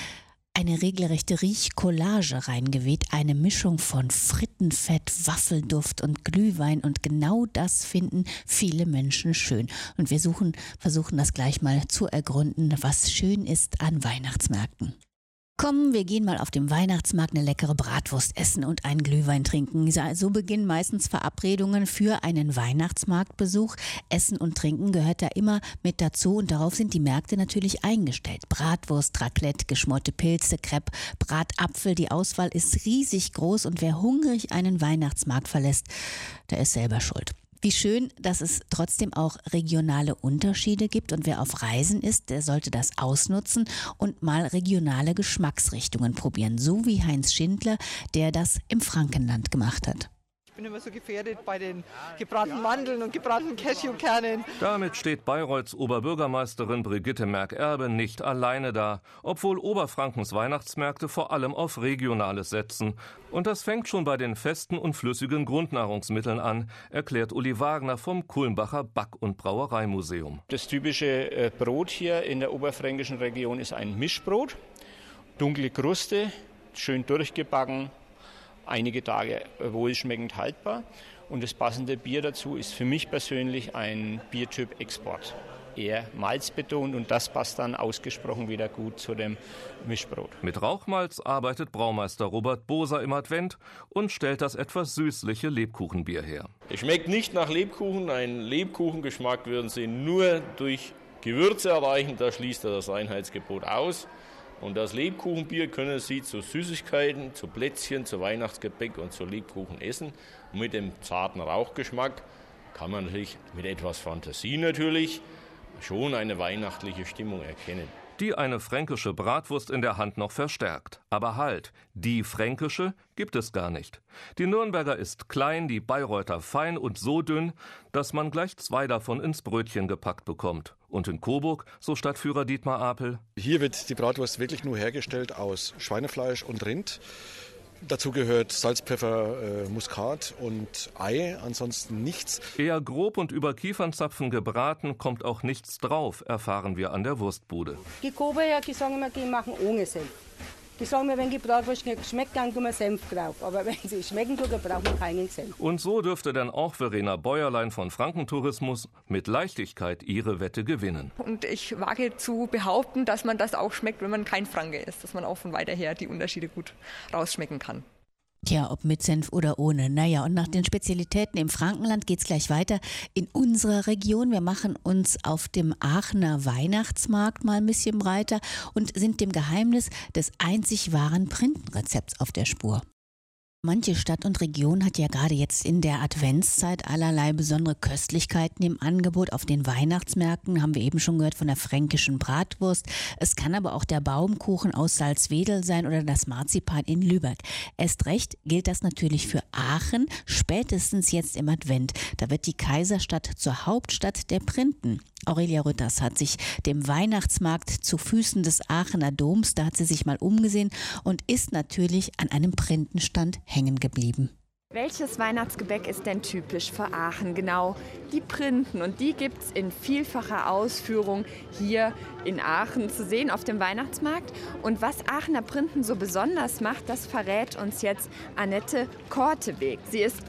eine regelrechte Riechcollage reingeweht, eine Mischung von Frittenfett, Waffelduft und Glühwein und genau das finden viele Menschen schön. Und wir suchen, versuchen das gleich mal zu ergründen, was schön ist an Weihnachtsmärkten. Komm, wir gehen mal auf dem Weihnachtsmarkt eine leckere Bratwurst essen und einen Glühwein trinken. So beginnen meistens Verabredungen für einen Weihnachtsmarktbesuch. Essen und Trinken gehört da immer mit dazu und darauf sind die Märkte natürlich eingestellt. Bratwurst, Raclette, geschmorte Pilze, Crepe, Bratapfel. Die Auswahl ist riesig groß und wer hungrig einen Weihnachtsmarkt verlässt, der ist selber schuld. Wie schön, dass es trotzdem auch regionale Unterschiede gibt und wer auf Reisen ist, der sollte das ausnutzen und mal regionale Geschmacksrichtungen probieren, so wie Heinz Schindler, der das im Frankenland gemacht hat. Ich bin immer so gefährdet bei den gebratenen Mandeln und gebratenen Cashewkernen. Damit steht Bayreuths Oberbürgermeisterin Brigitte Merck-Erbe nicht alleine da, obwohl Oberfrankens Weihnachtsmärkte vor allem auf Regionales setzen. Und das fängt schon bei den festen und flüssigen Grundnahrungsmitteln an, erklärt Uli Wagner vom Kulmbacher Back- und Brauereimuseum. Das typische Brot hier in der oberfränkischen Region ist ein Mischbrot. Dunkle Kruste, schön durchgebacken. Einige Tage wohlschmeckend haltbar. Und das passende Bier dazu ist für mich persönlich ein Biertyp Export. Eher malzbetont und das passt dann ausgesprochen wieder gut zu dem Mischbrot. Mit Rauchmalz arbeitet Braumeister Robert Boser im Advent und stellt das etwas süßliche Lebkuchenbier her. Es schmeckt nicht nach Lebkuchen. Einen Lebkuchengeschmack würden Sie nur durch Gewürze erreichen. Da schließt er das Reinheitsgebot aus. Und das Lebkuchenbier können Sie zu Süßigkeiten, zu Plätzchen, zu Weihnachtsgebäck und zu Lebkuchen essen. Und mit dem zarten Rauchgeschmack kann man natürlich mit etwas Fantasie natürlich schon eine weihnachtliche Stimmung erkennen. Die eine fränkische Bratwurst in der Hand noch verstärkt. Aber halt, die fränkische gibt es gar nicht. Die Nürnberger ist klein, die Bayreuther fein und so dünn, dass man gleich zwei davon ins Brötchen gepackt bekommt. Und in Coburg, so Stadtführer Dietmar Apel: Hier wird die Bratwurst wirklich nur hergestellt aus Schweinefleisch und Rind. Dazu gehört Salz, Pfeffer, äh, Muskat und Ei, ansonsten nichts. Eher grob und über Kiefernzapfen gebraten, kommt auch nichts drauf, erfahren wir an der Wurstbude. Die Coburger, die sagen immer, die machen ohne Senf. Die sagen mir, wenn die Bratwurst nicht schmeckt, dann tun wir Senf drauf. Aber wenn sie schmecken tut, dann brauchen wir keinen Senf. Und so dürfte dann auch Verena Bäuerlein von Frankentourismus mit Leichtigkeit ihre Wette gewinnen. Und ich wage zu behaupten, dass man das auch schmeckt, wenn man kein Franke ist. Dass man auch von weiter her die Unterschiede gut rausschmecken kann. Tja, ob mit Senf oder ohne. Naja, und nach den Spezialitäten im Frankenland geht's gleich weiter in unserer Region. Wir machen uns auf dem Aachener Weihnachtsmarkt mal ein bisschen breiter und sind dem Geheimnis des einzig wahren Printenrezepts auf der Spur. Manche Stadt und Region hat ja gerade jetzt in der Adventszeit allerlei besondere Köstlichkeiten im Angebot. Auf den Weihnachtsmärkten haben wir eben schon gehört von der fränkischen Bratwurst. Es kann aber auch der Baumkuchen aus Salzwedel sein oder das Marzipan in Lübeck. Erst recht gilt das natürlich für Aachen, spätestens jetzt im Advent. Da wird die Kaiserstadt zur Hauptstadt der Printen. Aurelia Rütters hat sich dem Weihnachtsmarkt zu Füßen des Aachener Doms, da hat sie sich mal umgesehen und ist natürlich an einem Printenstand hängen geblieben. Welches Weihnachtsgebäck ist denn typisch für Aachen? Genau, die Printen. Und die gibt es in vielfacher Ausführung hier in Aachen zu sehen auf dem Weihnachtsmarkt. Und was Aachener Printen so besonders macht, das verrät uns jetzt Annette Korteweg. Sie ist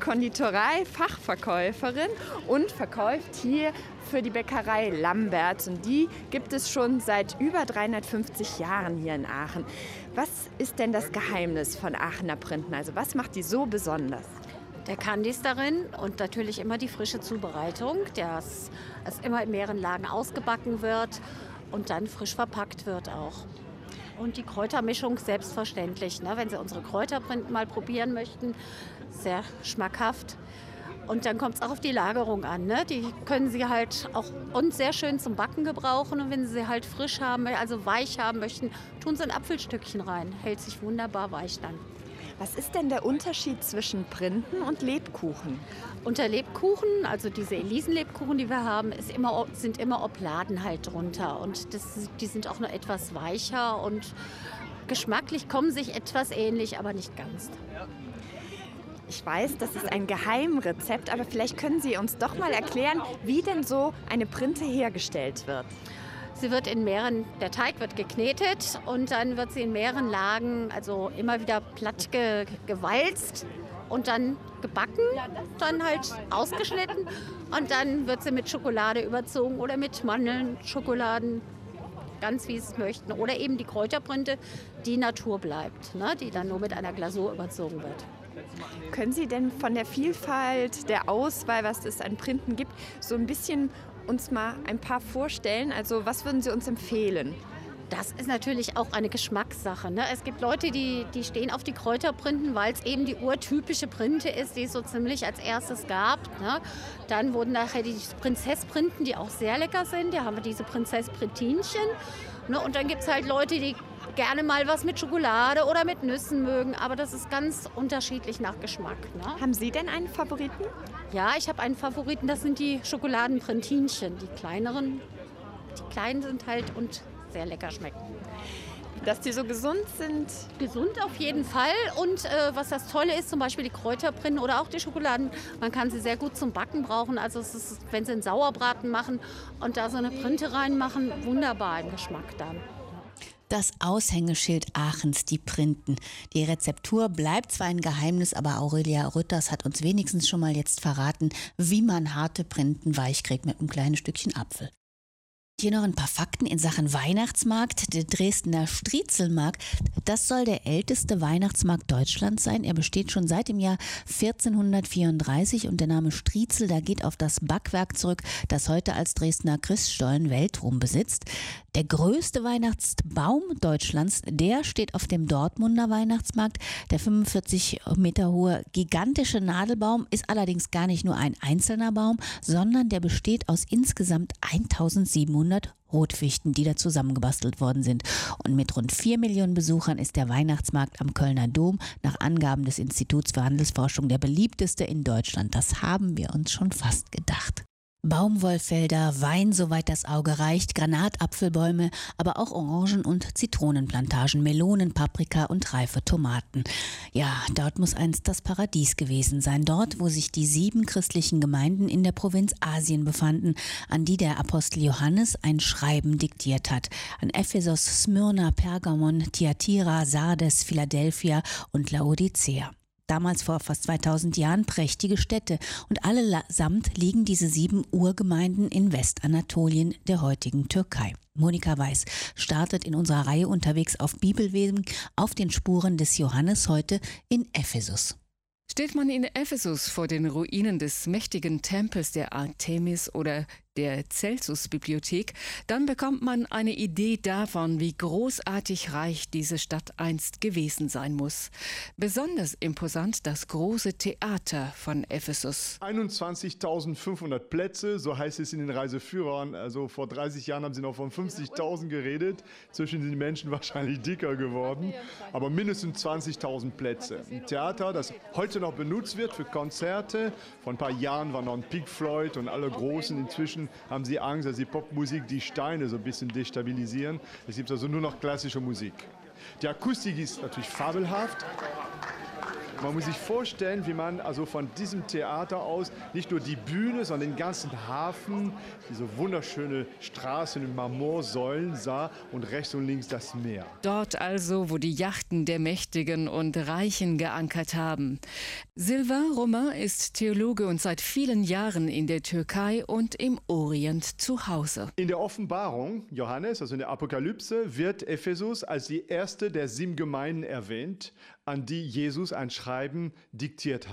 Konditorei-Fachverkäuferin und verkauft hier für die Bäckerei Lamberts. Und die gibt es schon seit über dreihundertfünfzig Jahren hier in Aachen. Was ist denn das Geheimnis von Aachener Printen? Also was macht die so besonders? Der Kandis darin und natürlich immer die frische Zubereitung, dass es immer in mehreren Lagen ausgebacken wird und dann frisch verpackt wird auch. Und die Kräutermischung selbstverständlich, ne? Wenn Sie unsere Kräuterprinten mal probieren möchten, sehr schmackhaft. Und dann kommt es auch auf die Lagerung an. Ne? Die können Sie halt auch und sehr schön zum Backen gebrauchen. Und wenn Sie sie halt frisch haben, also weich haben möchten, tun Sie ein Apfelstückchen rein. Hält sich wunderbar weich dann. Was ist denn der Unterschied zwischen Printen und Lebkuchen? Unter Lebkuchen, also diese Elisenlebkuchen, die wir haben, ist immer, sind immer Obladen halt drunter. Und das, die sind auch nur etwas weicher und geschmacklich kommen sich etwas ähnlich, aber nicht ganz. Ich weiß, das ist ein Geheimrezept, aber vielleicht können Sie uns doch mal erklären, wie denn so eine Printe hergestellt wird. Sie wird in mehreren, der Teig wird geknetet und dann wird sie in mehreren Lagen, also immer wieder platt ge, gewalzt und dann gebacken, dann halt ausgeschnitten und dann wird sie mit Schokolade überzogen oder mit Mandeln, Schokoladen, ganz wie Sie es möchten. Oder eben die Kräuterprinte, die Natur bleibt, ne, die dann nur mit einer Glasur überzogen wird. Können Sie denn von der Vielfalt der Auswahl, was es an Printen gibt, so ein bisschen uns mal ein paar vorstellen? Also was würden Sie uns empfehlen? Das ist natürlich auch eine Geschmackssache. Ne? Es gibt Leute, die, die stehen auf die Kräuterprinten, weil es eben die urtypische Printe ist, die es so ziemlich als erstes gab. Ne? Dann wurden nachher die Prinzessprinten, die auch sehr lecker sind. Da haben wir diese Prinzessprintinchen. Ne? Und dann gibt es halt Leute, die gerne mal was mit Schokolade oder mit Nüssen mögen. Aber das ist ganz unterschiedlich nach Geschmack. Ne? Haben Sie denn einen Favoriten? Ja, ich habe einen Favoriten. Das sind die Schokoladenprintinchen. Die kleineren, die kleinen sind halt und sehr lecker schmecken. Dass die so gesund sind? Gesund auf jeden Fall. Und äh, was das Tolle ist, zum Beispiel die Kräuterprinten oder auch die Schokoladen, man kann sie sehr gut zum Backen brauchen. Also es ist, wenn Sie einen Sauerbraten machen und da so eine Printe reinmachen, wunderbar im Geschmack dann. Das Aushängeschild Aachens, die Printen. Die Rezeptur bleibt zwar ein Geheimnis, aber Aurelia Rütters hat uns wenigstens schon mal jetzt verraten, wie man harte Printen weich kriegt mit einem kleinen Stückchen Apfel. Hier noch ein paar Fakten in Sachen Weihnachtsmarkt. Der Dresdner Striezelmarkt, das soll der älteste Weihnachtsmarkt Deutschlands sein. Er besteht schon seit dem Jahr vierzehnhundertvierunddreißig und der Name Striezel, da geht auf das Backwerk zurück, das heute als Dresdner Christstollen Weltruhm besitzt. Der größte Weihnachtsbaum Deutschlands, der steht auf dem Dortmunder Weihnachtsmarkt. Der fünfundvierzig Meter hohe gigantische Nadelbaum ist allerdings gar nicht nur ein einzelner Baum, sondern der besteht aus insgesamt eintausendsiebenhundert Rotfichten, die da zusammengebastelt worden sind. Und mit rund vier Millionen Besuchern ist der Weihnachtsmarkt am Kölner Dom nach Angaben des Instituts für Handelsforschung der beliebteste in Deutschland. Das haben wir uns schon fast gedacht. Baumwollfelder, Wein, soweit das Auge reicht, Granatapfelbäume, aber auch Orangen- und Zitronenplantagen, Melonen, Paprika und reife Tomaten. Ja, dort muss einst das Paradies gewesen sein. Dort, wo sich die sieben christlichen Gemeinden in der Provinz Asien befanden, an die der Apostel Johannes ein Schreiben diktiert hat. An Ephesos, Smyrna, Pergamon, Thyatira, Sardes, Philadelphia und Laodicea. Damals vor fast zweitausend Jahren prächtige Städte und allesamt liegen diese sieben Urgemeinden in Westanatolien der heutigen Türkei. Monika Weiß startet in unserer Reihe unterwegs auf Bibelwegen auf den Spuren des Johannes heute in Ephesus. Steht man in Ephesus vor den Ruinen des mächtigen Tempels der Artemis oder der Celsus-Bibliothek, dann bekommt man eine Idee davon, wie großartig reich diese Stadt einst gewesen sein muss. Besonders imposant das große Theater von Ephesus. einundzwanzigtausendfünfhundert Plätze, so heißt es in den Reiseführern. Also vor dreißig Jahren haben sie noch von fünfzigtausend geredet. Inzwischen sind die Menschen wahrscheinlich dicker geworden. Aber mindestens zwanzigtausend Plätze. Ein Theater, das heute noch benutzt wird für Konzerte. Vor ein paar Jahren war noch ein Pink Floyd und alle Großen. Inzwischen haben sie Angst, dass die Popmusik die Steine so ein bisschen destabilisieren. Es gibt also nur noch klassische Musik. Die Akustik ist natürlich fabelhaft. Man muss sich vorstellen, wie man also von diesem Theater aus nicht nur die Bühne, sondern den ganzen Hafen, diese wunderschöne Straßen und Marmorsäulen sah und rechts und links das Meer. Dort also, wo die Yachten der Mächtigen und Reichen geankert haben. Sylvain Romain ist Theologe und seit vielen Jahren in der Türkei und im Orient zu Hause. In der Offenbarung Johannes, also in der Apokalypse, wird Ephesus als die erste der sieben Gemeinden erwähnt, an die Jesus ein Schreiben diktiert hat.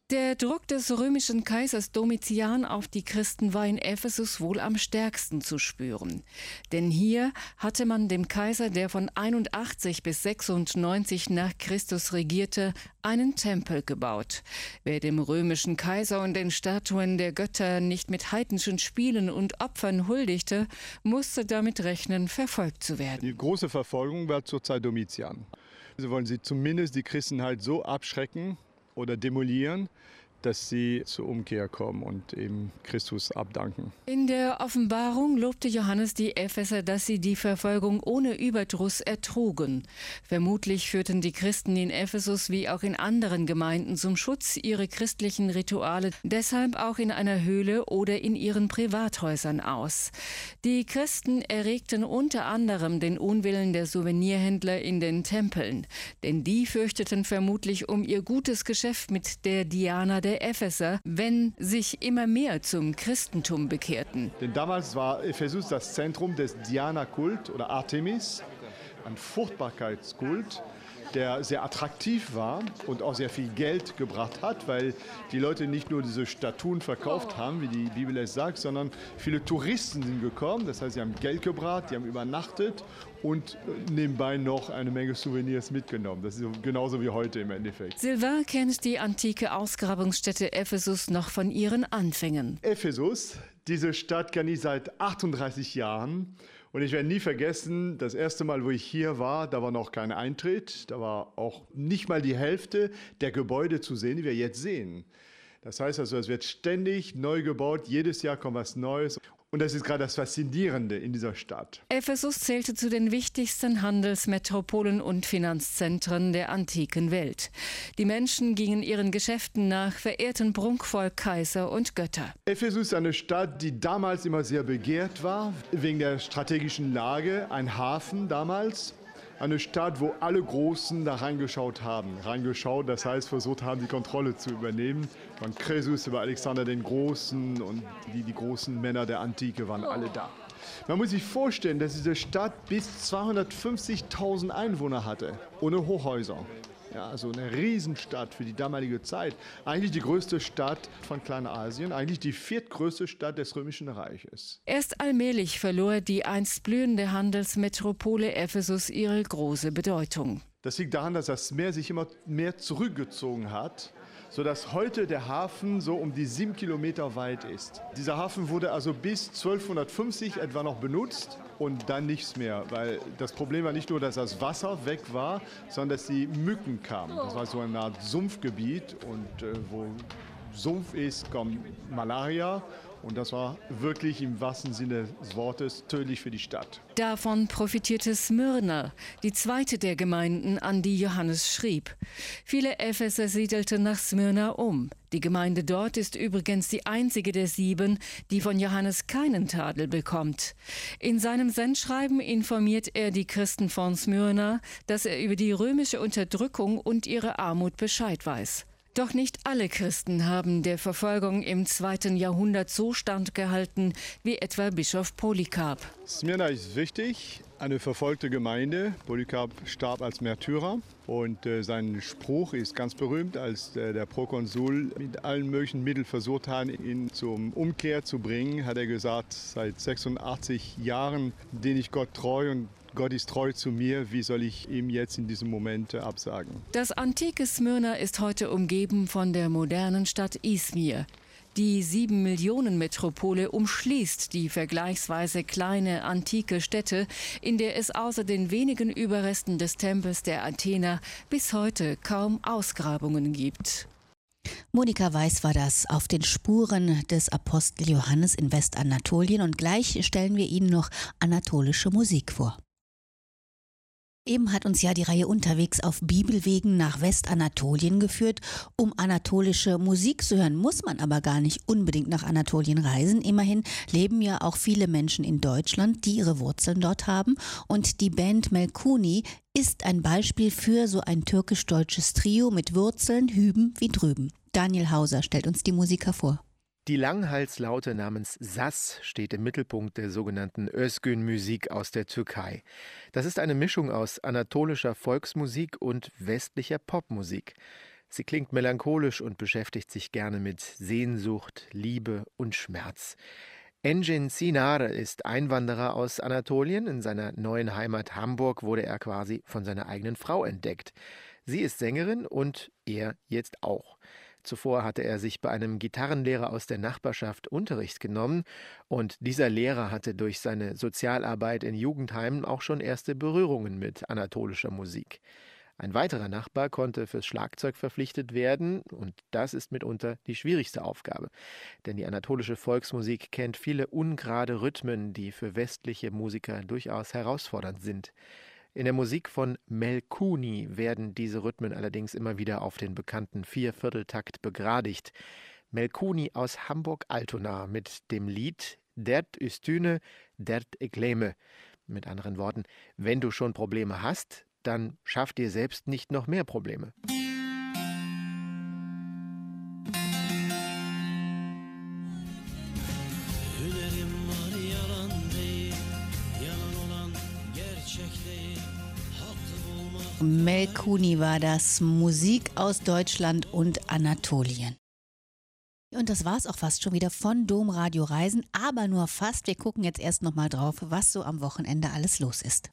Der Druck des römischen Kaisers Domitian auf die Christen war in Ephesus wohl am stärksten zu spüren. Denn hier hatte man dem Kaiser, der von einundachtzig bis sechsundneunzig nach Christus regierte, einen Tempel gebaut. Wer dem römischen Kaiser und den Statuen der Götter nicht mit heidnischen Spielen und Opfern huldigte, musste damit rechnen, verfolgt zu werden. Die große Verfolgung war zur Zeit Domitian. So wollen sie zumindest die Christen halt so abschrecken oder demolieren, dass sie zur Umkehr kommen und eben Christus abdanken. In der Offenbarung lobte Johannes die Epheser, dass sie die Verfolgung ohne Überdruss ertrugen. Vermutlich führten die Christen in Ephesus wie auch in anderen Gemeinden zum Schutz ihre christlichen Rituale deshalb auch in einer Höhle oder in ihren Privathäusern aus. Die Christen erregten unter anderem den Unwillen der Souvenirhändler in den Tempeln, denn die fürchteten vermutlich um ihr gutes Geschäft mit der Diana der Epheser, wenn sich immer mehr zum Christentum bekehrten. Denn damals war Ephesus das Zentrum des Diana-Kult oder Artemis, ein Fruchtbarkeitskult, der sehr attraktiv war und auch sehr viel Geld gebracht hat, weil die Leute nicht nur diese Statuen verkauft haben, wie die Bibel es sagt, sondern viele Touristen sind gekommen. Das heißt, sie haben Geld gebracht, die haben übernachtet und nebenbei noch eine Menge Souvenirs mitgenommen. Das ist genauso wie heute im Endeffekt. Sylvain kennt die antike Ausgrabungsstätte Ephesus noch von ihren Anfängen. Ephesus, diese Stadt kenne ich seit achtunddreißig Jahren. Und ich werde nie vergessen, das erste Mal, wo ich hier war, da war noch kein Eintritt. Da war auch nicht mal die Hälfte der Gebäude zu sehen, die wir jetzt sehen. Das heißt also, es wird ständig neu gebaut, jedes Jahr kommt was Neues. Und das ist gerade das Faszinierende in dieser Stadt. Ephesus zählte zu den wichtigsten Handelsmetropolen und Finanzzentren der antiken Welt. Die Menschen gingen ihren Geschäften nach, verehrten prunkvoll Kaiser und Götter. Ephesus ist eine Stadt, die damals immer sehr begehrt war, wegen der strategischen Lage, ein Hafen damals. Eine Stadt, wo alle Großen da reingeschaut haben. Reingeschaut, das heißt, versucht haben, die Kontrolle zu übernehmen. Von Croesus über Alexander den Großen und die, die großen Männer der Antike waren alle da. Man muss sich vorstellen, dass diese Stadt bis zweihundertfünfzigtausend Einwohner hatte, ohne Hochhäuser. Ja, also eine Riesenstadt für die damalige Zeit. Eigentlich die größte Stadt von Kleinasien, eigentlich die viertgrößte Stadt des Römischen Reiches. Erst allmählich verlor die einst blühende Handelsmetropole Ephesus ihre große Bedeutung. Das liegt daran, dass das Meer sich immer mehr zurückgezogen hat, sodass heute der Hafen so um die sieben Kilometer weit ist. Dieser Hafen wurde also bis zwölfhundertfünfzig etwa noch benutzt und dann nichts mehr, weil das Problem war nicht nur, dass das Wasser weg war, sondern dass die Mücken kamen. Das war so eine Art Sumpfgebiet und äh, wo Sumpf ist, kommt Malaria. Und das war wirklich im wahrsten Sinne des Wortes tödlich für die Stadt. Davon profitierte Smyrna, die zweite der Gemeinden, an die Johannes schrieb. Viele Epheser siedelten nach Smyrna um. Die Gemeinde dort ist übrigens die einzige der sieben, die von Johannes keinen Tadel bekommt. In seinem Sendschreiben informiert er die Christen von Smyrna, dass er über die römische Unterdrückung und ihre Armut Bescheid weiß. Doch nicht alle Christen haben der Verfolgung im zweiten Jahrhundert so standgehalten wie etwa Bischof Polycarp. Smyrna ist wichtig, eine verfolgte Gemeinde. Polycarp starb als Märtyrer und äh, sein Spruch ist ganz berühmt, als äh, der Prokonsul mit allen möglichen Mitteln versucht hat, ihn zum Umkehr zu bringen, hat er gesagt, seit sechsundachtzig Jahren diene ich Gott treu und Gott ist treu zu mir, wie soll ich ihm jetzt in diesem Moment absagen? Das antike Smyrna ist heute umgeben von der modernen Stadt Izmir. Die Sieben-Millionen-Metropole umschließt die vergleichsweise kleine antike Stätte, in der es außer den wenigen Überresten des Tempels der Athener bis heute kaum Ausgrabungen gibt. Monika Weiß war das auf den Spuren des Apostel Johannes in Westanatolien und gleich stellen wir Ihnen noch anatolische Musik vor. Eben hat uns ja die Reihe Unterwegs auf Bibelwegen nach Westanatolien geführt. Um anatolische Musik zu hören, muss man aber gar nicht unbedingt nach Anatolien reisen. Immerhin leben ja auch viele Menschen in Deutschland, die ihre Wurzeln dort haben. Und die Band Melkuni ist ein Beispiel für so ein türkisch-deutsches Trio mit Wurzeln hüben wie drüben. Daniel Hauser stellt uns die Musiker vor. Die Langhalslaute namens Saz steht im Mittelpunkt der sogenannten Özgün-Musik aus der Türkei. Das ist eine Mischung aus anatolischer Volksmusik und westlicher Popmusik. Sie klingt melancholisch und beschäftigt sich gerne mit Sehnsucht, Liebe und Schmerz. Engin Sinar ist Einwanderer aus Anatolien. In seiner neuen Heimat Hamburg wurde er quasi von seiner eigenen Frau entdeckt. Sie ist Sängerin und er jetzt auch. Zuvor hatte er sich bei einem Gitarrenlehrer aus der Nachbarschaft Unterricht genommen und dieser Lehrer hatte durch seine Sozialarbeit in Jugendheimen auch schon erste Berührungen mit anatolischer Musik. Ein weiterer Nachbar konnte fürs Schlagzeug verpflichtet werden und das ist mitunter die schwierigste Aufgabe. Denn die anatolische Volksmusik kennt viele ungerade Rhythmen, die für westliche Musiker durchaus herausfordernd sind. In der Musik von Melkuni werden diese Rhythmen allerdings immer wieder auf den bekannten Viervierteltakt begradigt. Melkuni aus Hamburg-Altona mit dem Lied Dert üstüne, dert ekleme. Mit anderen Worten, wenn du schon Probleme hast, dann schaff dir selbst nicht noch mehr Probleme. Melkuni war das, Musik aus Deutschland und Anatolien. Und das war es auch fast schon wieder von Domradio Reisen, aber nur fast. Wir gucken jetzt erst noch mal drauf, was so am Wochenende alles los ist.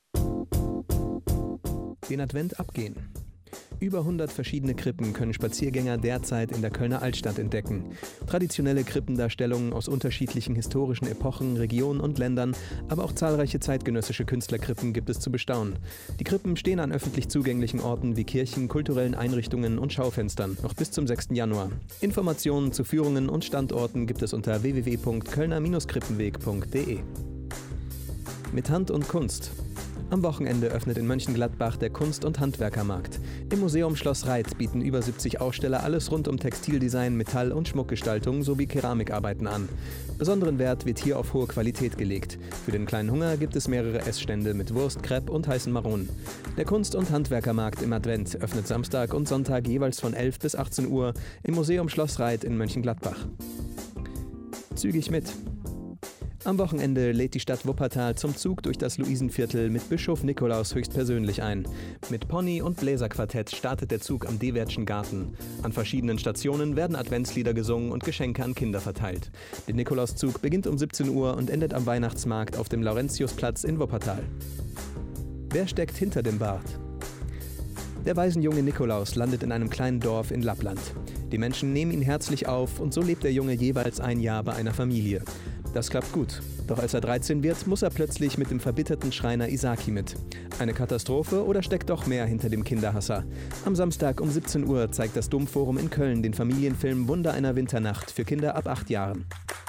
Den Advent abgehen. Über hundert verschiedene Krippen können Spaziergänger derzeit in der Kölner Altstadt entdecken. Traditionelle Krippendarstellungen aus unterschiedlichen historischen Epochen, Regionen und Ländern, aber auch zahlreiche zeitgenössische Künstlerkrippen gibt es zu bestaunen. Die Krippen stehen an öffentlich zugänglichen Orten wie Kirchen, kulturellen Einrichtungen und Schaufenstern, noch bis zum sechsten Januar. Informationen zu Führungen und Standorten gibt es unter w w w punkt kölner krippenweg punkt de. Mit Hand und Kunst. Am Wochenende öffnet in Mönchengladbach der Kunst- und Handwerkermarkt. Im Museum Schloss Reit bieten über siebzig Aussteller alles rund um Textildesign, Metall- und Schmuckgestaltung sowie Keramikarbeiten an. Besonderen Wert wird hier auf hohe Qualität gelegt. Für den kleinen Hunger gibt es mehrere Essstände mit Wurst, Crepe und heißen Maronen. Der Kunst- und Handwerkermarkt im Advent öffnet Samstag und Sonntag jeweils von elf bis achtzehn Uhr im Museum Schloss Reit in Mönchengladbach. Zügig mit! Am Wochenende lädt die Stadt Wuppertal zum Zug durch das Luisenviertel mit Bischof Nikolaus höchstpersönlich ein. Mit Pony- und Bläserquartett startet der Zug am Dewertschen Garten. An verschiedenen Stationen werden Adventslieder gesungen und Geschenke an Kinder verteilt. Der Nikolauszug beginnt um siebzehn Uhr und endet am Weihnachtsmarkt auf dem Laurentiusplatz in Wuppertal. Wer steckt hinter dem Bart? Der Waisenjunge Nikolaus landet in einem kleinen Dorf in Lappland. Die Menschen nehmen ihn herzlich auf und so lebt der Junge jeweils ein Jahr bei einer Familie. Das klappt gut. Doch als er dreizehn wird, muss er plötzlich mit dem verbitterten Schreiner Isaki mit. Eine Katastrophe oder steckt doch mehr hinter dem Kinderhasser? Am Samstag um siebzehn Uhr zeigt das Domforum in Köln den Familienfilm Wunder einer Winternacht für Kinder ab acht Jahren.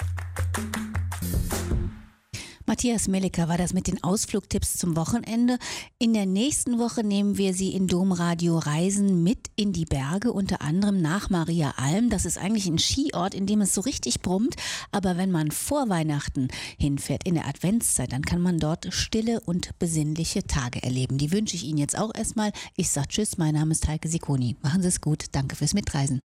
Matthias Melliker war das mit den Ausflugtipps zum Wochenende. In der nächsten Woche nehmen wir Sie in Domradio Reisen mit in die Berge, unter anderem nach Maria Alm. Das ist eigentlich ein Skiort, in dem es so richtig brummt. Aber wenn man vor Weihnachten hinfährt, in der Adventszeit, dann kann man dort stille und besinnliche Tage erleben. Die wünsche ich Ihnen jetzt auch erstmal. Ich sage Tschüss, mein Name ist Heike Sikoni. Machen Sie es gut. Danke fürs Mitreisen.